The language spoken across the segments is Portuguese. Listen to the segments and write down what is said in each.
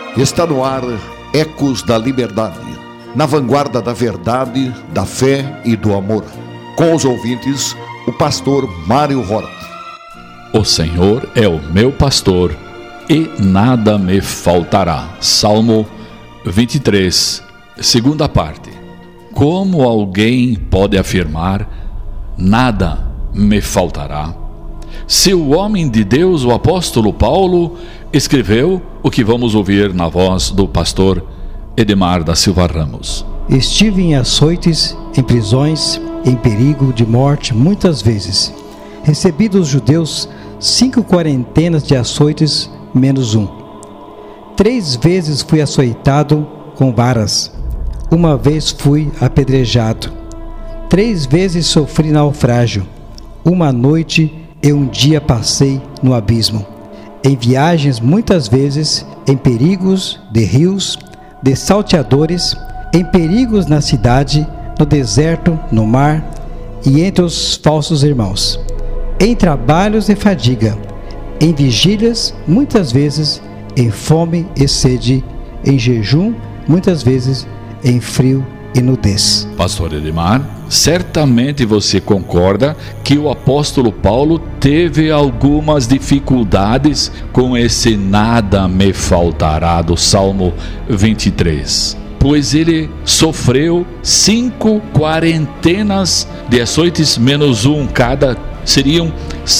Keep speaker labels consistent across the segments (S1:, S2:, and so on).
S1: Está no ar Ecos da Liberdade, na vanguarda da verdade, da fé e do amor. Com os ouvintes, o pastor Mário Hort.
S2: O Senhor é o meu pastor e nada me faltará. Salmo 23, segunda parte. Como alguém pode afirmar, nada me faltará? Se o homem de Deus, o apóstolo Paulo, escreveu o que vamos ouvir na voz do pastor Edemar da Silva Ramos.
S3: Estive em açoites, em prisões, em perigo de morte muitas vezes. Recebi dos judeus 5 quarentenas de açoites menos um. 3 vezes fui açoitado com varas. 1 vez fui apedrejado. 3 vezes sofri naufrágio. 1 noite e 1 dia passei no abismo. Em viagens muitas vezes, em perigos de rios, de salteadores, em perigos na cidade, no deserto, no mar e entre os falsos irmãos. Em trabalhos e fadiga, em vigílias muitas vezes, em fome e sede, em jejum muitas vezes, em frio e nudez.
S2: Pastor Edemar, certamente você concorda que o apóstolo Paulo teve algumas dificuldades com esse nada me faltará do Salmo 23. Pois ele sofreu 5 quarentenas de açoites menos um cada, seriam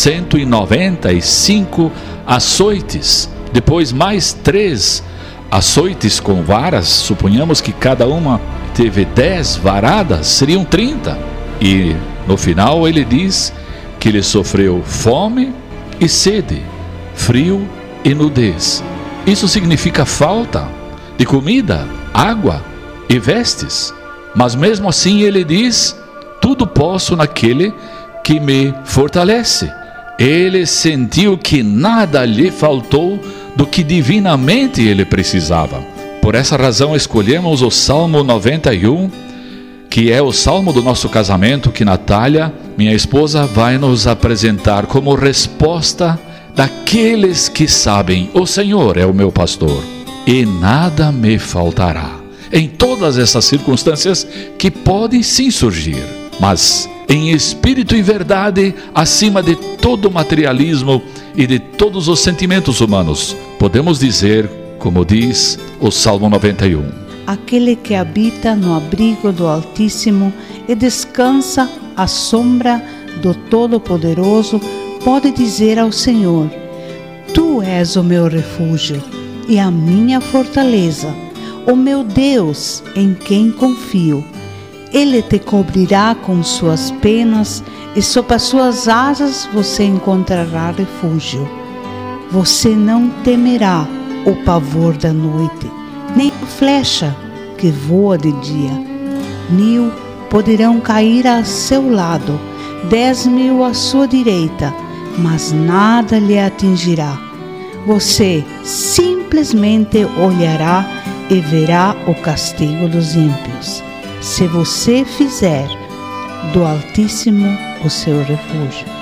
S2: 195 açoites. Depois mais 3 açoites com varas, suponhamos que cada uma teve 10 varadas, seriam 30. E no final ele diz que ele sofreu fome e sede, frio e nudez. Isso significa falta de comida, água e vestes. Mas mesmo assim ele diz: tudo posso naquele que me fortalece. Ele sentiu que nada lhe faltou do que divinamente ele precisava. Por essa razão escolhemos o Salmo 91, que é o salmo do nosso casamento, que Natália, minha esposa, vai nos apresentar como resposta daqueles que sabem: o Senhor é o meu pastor e nada me faltará. Em todas essas circunstâncias que podem sim surgir, mas em espírito e verdade, acima de todo materialismo e de todos os sentimentos humanos, podemos dizer, como diz o Salmo 91.
S4: Aquele que habita no abrigo do Altíssimo e descansa à sombra do Todo-Poderoso, pode dizer ao Senhor: Tu és o meu refúgio e a minha fortaleza, o meu Deus em quem confio. Ele te cobrirá com suas penas e sob as suas asas você encontrará refúgio. Você não temerá o pavor da noite, nem a flecha que voa de dia. 1000 poderão cair a seu lado, 10.000 à sua direita, mas nada lhe atingirá. Você simplesmente olhará e verá o castigo dos ímpios, se você fizer do Altíssimo o seu refúgio.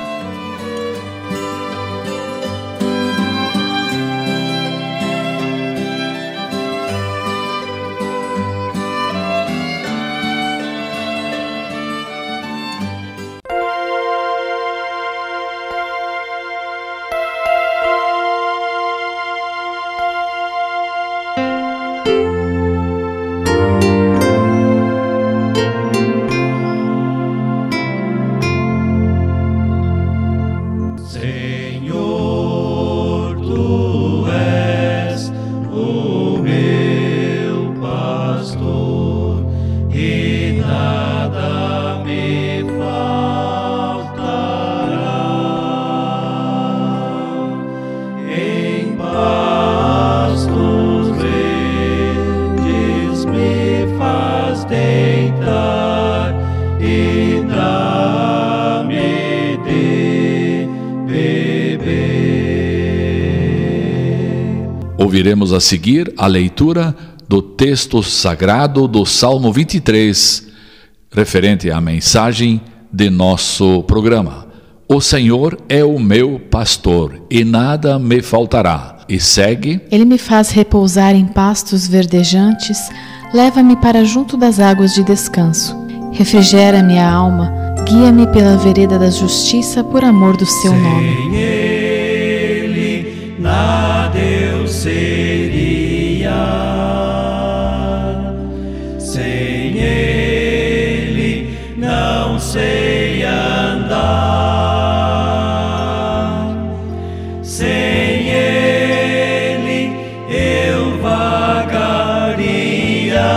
S2: Ouviremos a seguir a leitura do texto sagrado do Salmo 23, referente à mensagem de nosso programa. O Senhor é o meu pastor e nada me faltará. e segue.
S5: Ele me faz repousar em pastos verdejantes, leva-me para junto das águas de descanso. Refrigera minha alma, guia-me pela vereda da justiça por amor do seu nome.
S6: Sem Ele nada eu seria, sem Ele não sei andar, sem Ele eu vagaria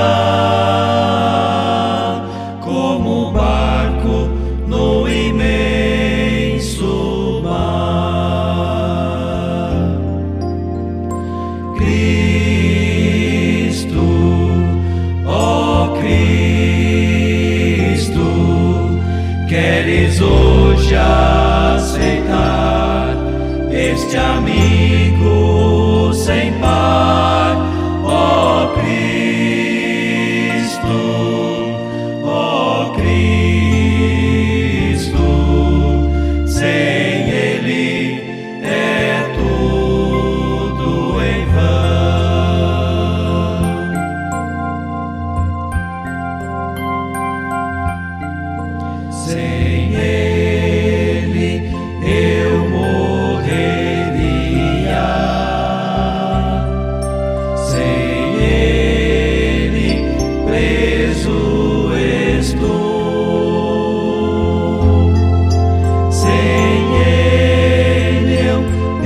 S6: como barco no imenso mar. Cristo, ó Cristo, queres hoje aceitar este amigo sem par, ó Cristo, ó Cristo, sem Ele é tudo em vão. Sem Ele eu morreria, sem Ele preso estou, sem Ele eu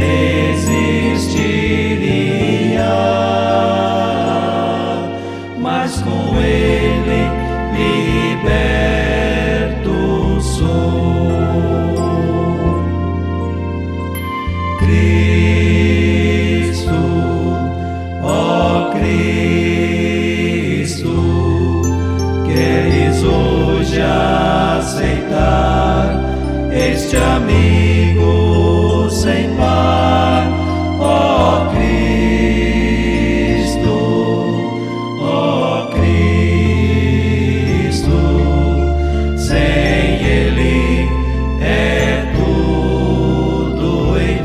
S6: desistiria, mas com Ele liberto sou. Cristo, ó Cristo, queres hoje aceitar este amigo sem par, ó Cristo, ó Cristo, sem Ele é tudo em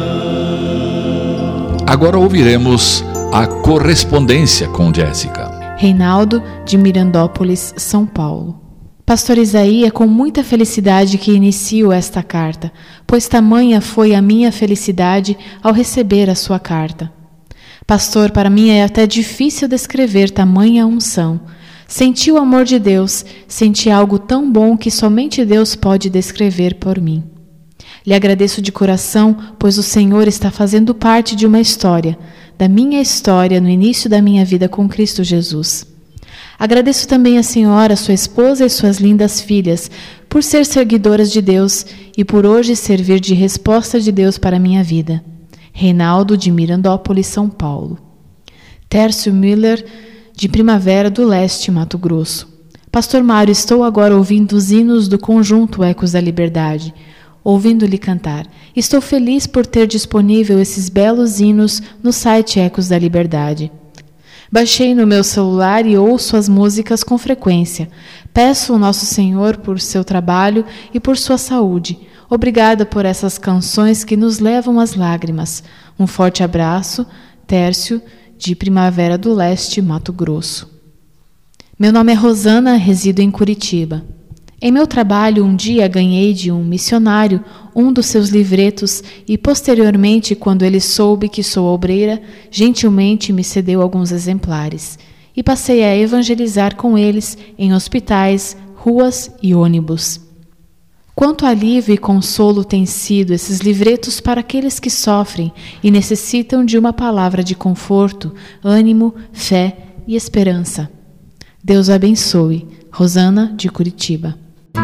S6: vão.
S2: Agora ouviremos a correspondência com Jéssica.
S5: Reinaldo, de Mirandópolis, São Paulo. Pastor Isaí, é com muita felicidade que inicio esta carta, pois tamanha foi a minha felicidade ao receber a sua carta. Pastor, para mim é até difícil descrever tamanha unção. Senti o amor de Deus, senti algo tão bom que somente Deus pode descrever por mim. Lhe agradeço de coração, pois o Senhor está fazendo parte de uma história, da minha história no início da minha vida com Cristo Jesus. Agradeço também a senhora, sua esposa e suas lindas filhas, por ser seguidoras de Deus e por hoje servir de resposta de Deus para a minha vida. Reinaldo, de Mirandópolis, São Paulo. Tércio Müller, de Primavera do Leste, Mato Grosso. Pastor Mário, estou agora ouvindo os hinos do conjunto Ecos da Liberdade, ouvindo-lhe cantar. Estou feliz por ter disponível esses belos hinos no site Ecos da Liberdade. Baixei no meu celular e ouço as músicas com frequência. Peço ao Nosso Senhor por seu trabalho e por sua saúde. Obrigada por essas canções que nos levam às lágrimas. Um forte abraço, Tércio, de Primavera do Leste, Mato Grosso. Meu nome é Rosana, resido em Curitiba. Em meu trabalho, um dia ganhei de um missionário um dos seus livretos e, posteriormente, quando ele soube que sou obreira, gentilmente me cedeu alguns exemplares e passei a evangelizar com eles em hospitais, ruas e ônibus. Quanto alívio e consolo têm sido esses livretos para aqueles que sofrem e necessitam de uma palavra de conforto, ânimo, fé e esperança. Deus abençoe. Rosana, de Curitiba.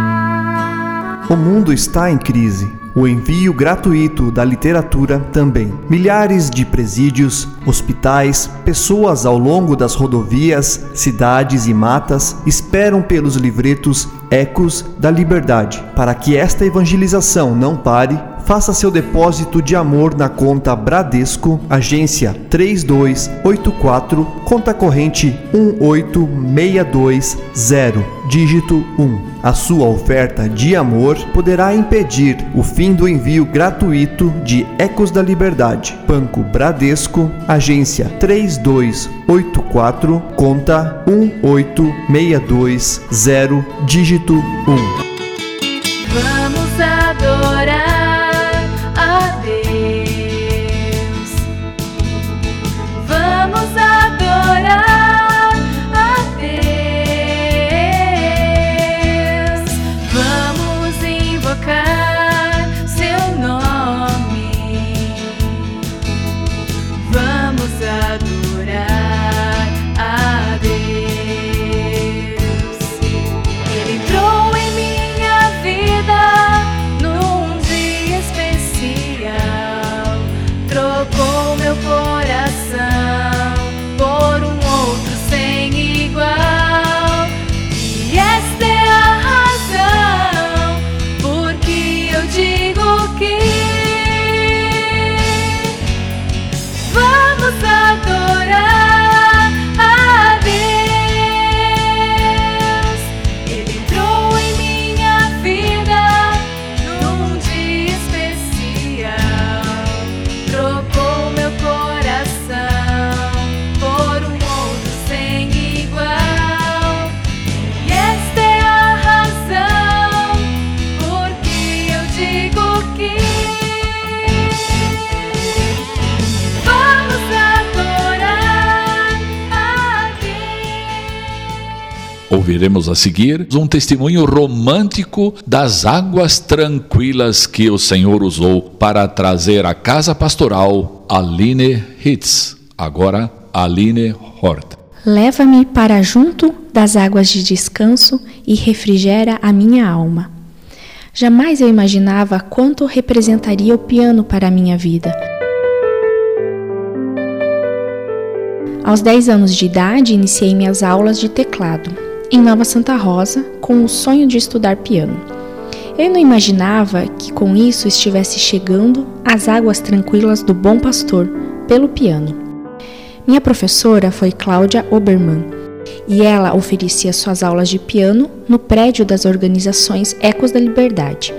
S7: O mundo está em crise. O envio gratuito da literatura também. Milhares de presídios, hospitais, pessoas ao longo das rodovias, cidades e matas esperam pelos livretos Ecos da Liberdade. Para que esta evangelização não pare, faça seu depósito de amor na conta Bradesco, agência 3284, conta corrente 18620, dígito 1. A sua oferta de amor poderá impedir o fim do envio gratuito de Ecos da Liberdade. Banco Bradesco, agência 3284, conta 18620, dígito 1.
S5: Vamos adorar a Deus. Vamos adorar a Deus. Vamos invocar seu nome. Vamos adorar a Deus. Ele entrou em minha vida num dia especial, trocou meu coração por um outro sem igual. E esta é a razão por que eu digo que vamos adorar a Deus. Ele entrou em minha vida num dia especial, trocou meu coração por um outro sem igual. E esta é a razão por que eu digo que vamos adorar a Deus.
S2: Ouviremos a seguir um testemunho romântico das águas tranquilas que o Senhor usou para trazer à casa pastoral Aline Hitz. Agora, Aline Hort.
S8: Leva-me para junto das águas de descanso e refrigera a minha alma. Jamais eu imaginava quanto representaria o piano para a minha vida. Aos 10 anos de idade, iniciei minhas aulas de teclado, em Nova Santa Rosa, com o sonho de estudar piano. Eu não imaginava que com isso estivesse chegando às águas tranquilas do Bom Pastor, pelo piano. Minha professora foi Cláudia Obermann, e ela oferecia suas aulas de piano no prédio das organizações Ecos da Liberdade.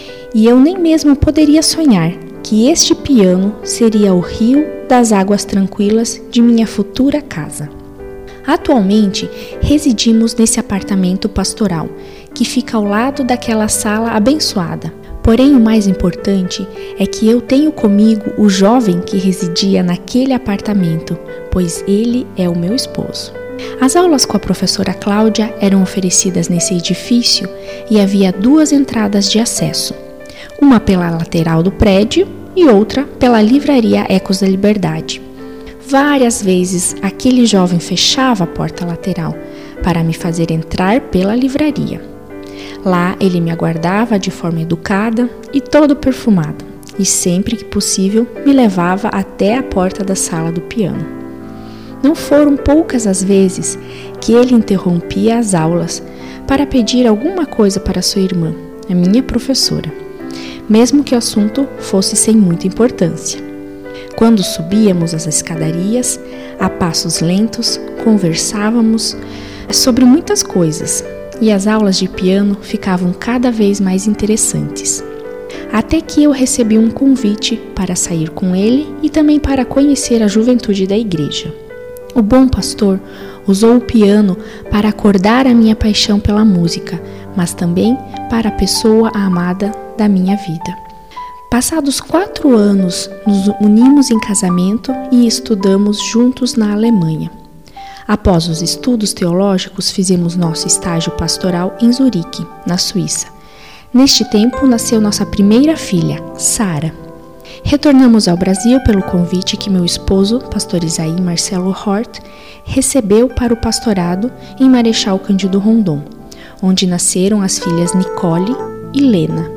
S8: E eu nem mesmo poderia sonhar que este piano seria o rio das águas tranquilas de minha futura casa. Atualmente, residimos nesse apartamento pastoral, que fica ao lado daquela sala abençoada. Porém, o mais importante é que eu tenho comigo o jovem que residia naquele apartamento, pois ele é o meu esposo. As aulas com a professora Cláudia eram oferecidas nesse edifício e havia 2 entradas de acesso, uma pela lateral do prédio e outra pela livraria Ecos da Liberdade. Várias vezes aquele jovem fechava a porta lateral para me fazer entrar pela livraria. Lá ele me aguardava de forma educada e todo perfumado, e sempre que possível me levava até a porta da sala do piano. Não foram poucas as vezes que ele interrompia as aulas para pedir alguma coisa para sua irmã, a minha professora, mesmo que o assunto fosse sem muita importância. Quando subíamos as escadarias, a passos lentos, conversávamos sobre muitas coisas e as aulas de piano ficavam cada vez mais interessantes. Até que eu recebi um convite para sair com ele e também para conhecer a juventude da igreja. O Bom Pastor usou o piano para acordar a minha paixão pela música, mas também para a pessoa amada da minha vida. Passados 4 anos, nos unimos em casamento e estudamos juntos na Alemanha. Após os estudos teológicos, fizemos nosso estágio pastoral em Zurique, na Suíça. Neste tempo, nasceu nossa primeira filha, Sara. Retornamos ao Brasil pelo convite que meu esposo, pastor Isaí Marcelo Hort, recebeu para o pastorado em Marechal Cândido Rondon, onde nasceram as filhas Nicole e Lena.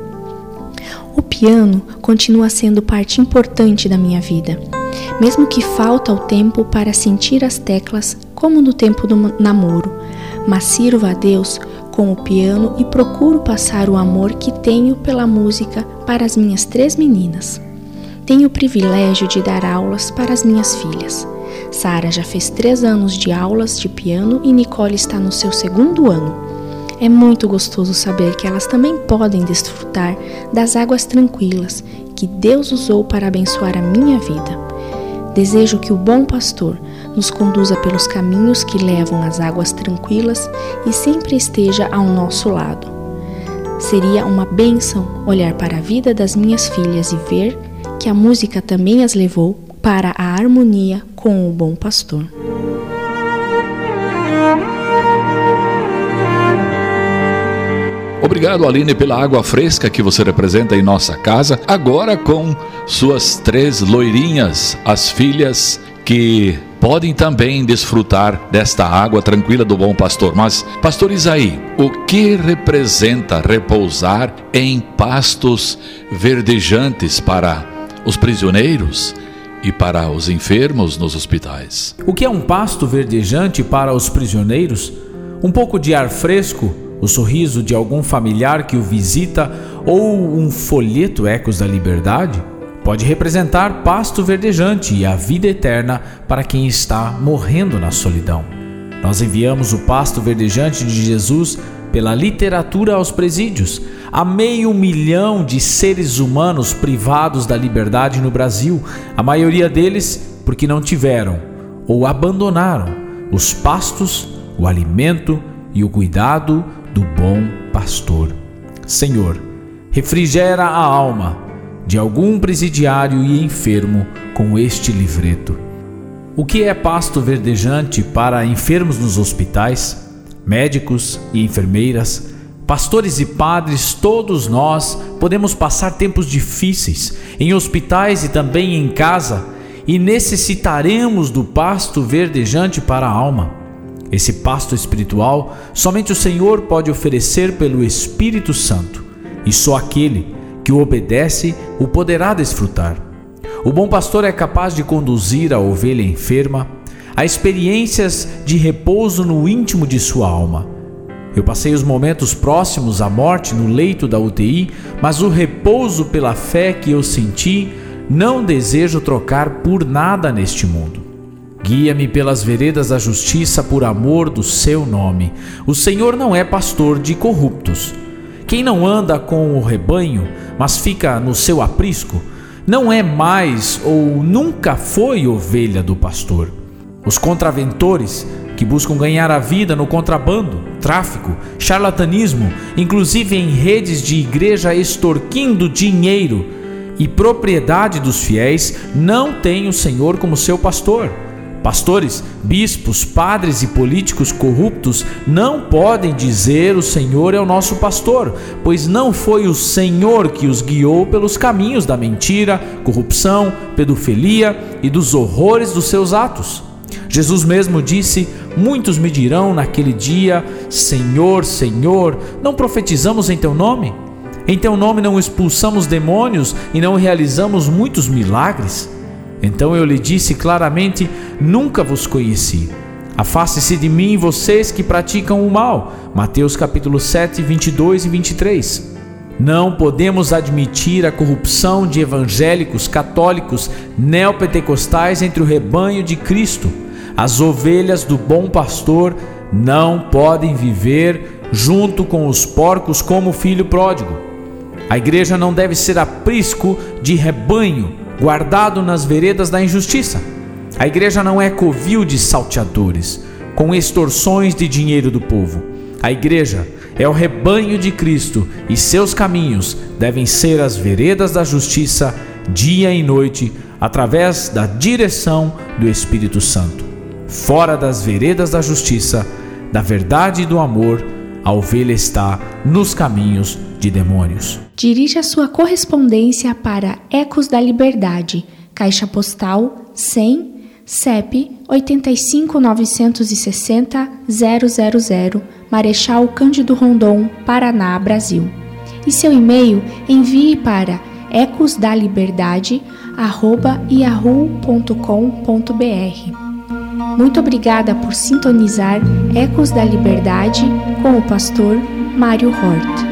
S8: O piano continua sendo parte importante da minha vida, mesmo que falta o tempo para sentir as teclas como no tempo do namoro, mas sirvo a Deus com o piano e procuro passar o amor que tenho pela música para as minhas 3 meninas. Tenho o privilégio de dar aulas para as minhas filhas. Sara já fez 3 anos de aulas de piano e Nicole está no seu 2º ano. É muito gostoso saber que elas também podem desfrutar das águas tranquilas que Deus usou para abençoar a minha vida. Desejo que o bom pastor nos conduza pelos caminhos que levam às águas tranquilas e sempre esteja ao nosso lado. Seria uma bênção olhar para a vida das minhas filhas e ver que a música também as levou para a harmonia com o bom pastor.
S2: Obrigado, Aline, pela água fresca que você representa em nossa casa, agora com suas 3 loirinhas, as filhas que podem também desfrutar desta água tranquila do bom pastor. Mas, pastor Isaí, o que representa repousar em pastos verdejantes para os prisioneiros e para os enfermos nos hospitais?
S9: O que é um pasto verdejante para os prisioneiros? Um pouco de ar fresco, o sorriso de algum familiar que o visita ou um folheto Ecos da Liberdade? Pode representar pasto verdejante e a vida eterna para quem está morrendo na solidão. Nós enviamos o pasto verdejante de Jesus pela literatura aos presídios, a 500 mil de seres humanos privados da liberdade no Brasil, a maioria deles porque não tiveram ou abandonaram os pastos, o alimento e o cuidado do bom pastor. Senhor, refrigera a alma de algum presidiário e enfermo com este livreto. O que é pasto verdejante para enfermos nos hospitais? Médicos e enfermeiras, pastores e padres, todos nós podemos passar tempos difíceis em hospitais e também em casa e necessitaremos do pasto verdejante para a alma. Esse pasto espiritual somente o Senhor pode oferecer pelo Espírito Santo e só aquele que o obedece o poderá desfrutar. O bom pastor é capaz de conduzir a ovelha enferma a experiências de repouso no íntimo de sua alma. Eu passei os momentos próximos à morte no leito da UTI, mas o repouso pela fé que eu senti não desejo trocar por nada neste mundo. Guia-me pelas veredas da justiça por amor do seu nome. O Senhor não é pastor de corruptos. Quem não anda com o rebanho, mas fica no seu aprisco, não é mais ou nunca foi ovelha do pastor. Os contraventores que buscam ganhar a vida no contrabando, tráfico, charlatanismo, inclusive em redes de igreja extorquindo dinheiro e propriedade dos fiéis, não têm o Senhor como seu pastor. Pastores, bispos, padres e políticos corruptos não podem dizer o Senhor é o nosso pastor, pois não foi o Senhor que os guiou pelos caminhos da mentira, corrupção, pedofilia e dos horrores dos seus atos. Jesus mesmo disse: muitos me dirão naquele dia, Senhor, Senhor, não profetizamos em teu nome? Em teu nome não expulsamos demônios e não realizamos muitos milagres? Então eu lhe disse claramente: nunca vos conheci. Afaste-se de mim, vocês que praticam o mal. Mateus capítulo 7, 22 e 23. Não podemos admitir a corrupção de evangélicos, católicos, neopentecostais entre o rebanho de Cristo. As ovelhas do bom pastor não podem viver junto com os porcos como o filho pródigo. A igreja não deve ser aprisco de rebanho guardado nas veredas da injustiça. A igreja não é covil de salteadores, com extorsões de dinheiro do povo. A igreja é o rebanho de Cristo e seus caminhos devem ser as veredas da justiça dia e noite, através da direção do Espírito Santo. Fora das veredas da justiça, da verdade e do amor, a ovelha está nos caminhos de demônios.
S8: Dirija sua correspondência para Ecos da Liberdade, Caixa Postal 100, CEP 85.960.000, Marechal Cândido Rondon, Paraná, Brasil. E seu e-mail envie para ecosdaliberdade@yahoo.com.br. Muito obrigada por sintonizar Ecos da Liberdade com o pastor Mário Hort.